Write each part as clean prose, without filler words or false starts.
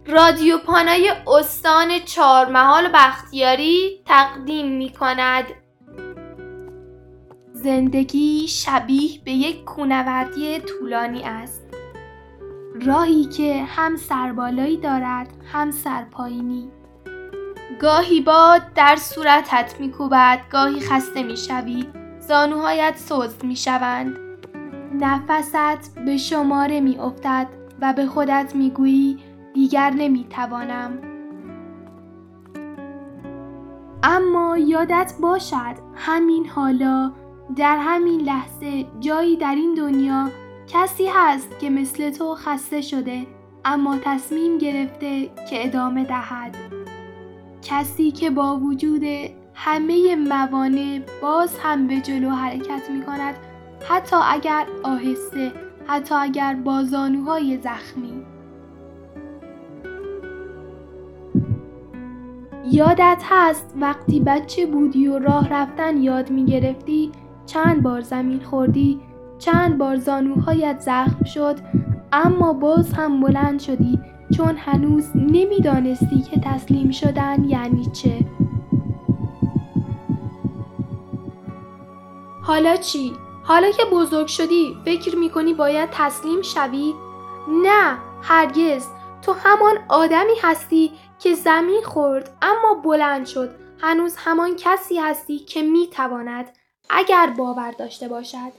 رادیو پانای استان چهارمحال بختیاری تقدیم می‌کند. زندگی شبیه به یک کوهنوردی طولانی است. راهی که هم سربالایی دارد هم سرپایینی. گاهی باد در صورتت می‌کوبد، گاهی خسته می‌شوی، زانوهایت سست می‌شوند. نفست به شماره می‌افتد و به خودت می‌گویی دیگر نمی‌توانم. اما یادت باشد همین حالا، در همین لحظه، جایی در این دنیا کسی هست که مثل تو خسته شده اما تصمیم گرفته که ادامه دهد. کسی که با وجود همه موانع باز هم به جلو حرکت می کند، حتی اگر آهسته، حتی اگر با زانوهای زخمی. یادت هست وقتی بچه بودی و راه رفتن یاد می گرفتی، چند بار زمین خوردی، چند بار زانوهایت زخم شد، اما باز هم بلند شدی چون هنوز نمی دانستی که تسلیم شدن یعنی چه. حالا چی؟ حالا که بزرگ شدی فکر می کنی باید تسلیم شوی؟ نه، هرگز. تو همان آدمی هستی که زمین خورد اما بلند شد. هنوز همان کسی هستی که می تواند، اگر باور داشته باشد.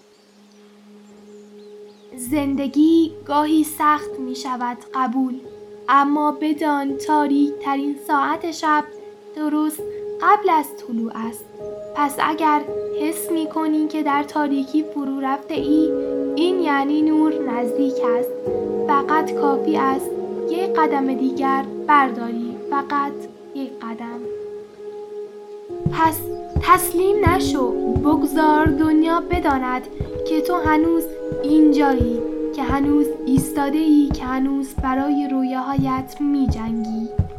زندگی گاهی سخت می شود، قبول. اما بدان تاریک ترین ساعت شب درست قبل از طلوع است. پس اگر حس می کنی که در تاریکی فرو رفته ای، این یعنی نور نزدیک است. فقط کافی است یک قدم دیگر برداری، فقط یک قدم. پس تسلیم نشو، بگذار دنیا بداند که تو هنوز اینجایی، که هنوز ایستاده ای، که هنوز برای رویاهایت می جنگی.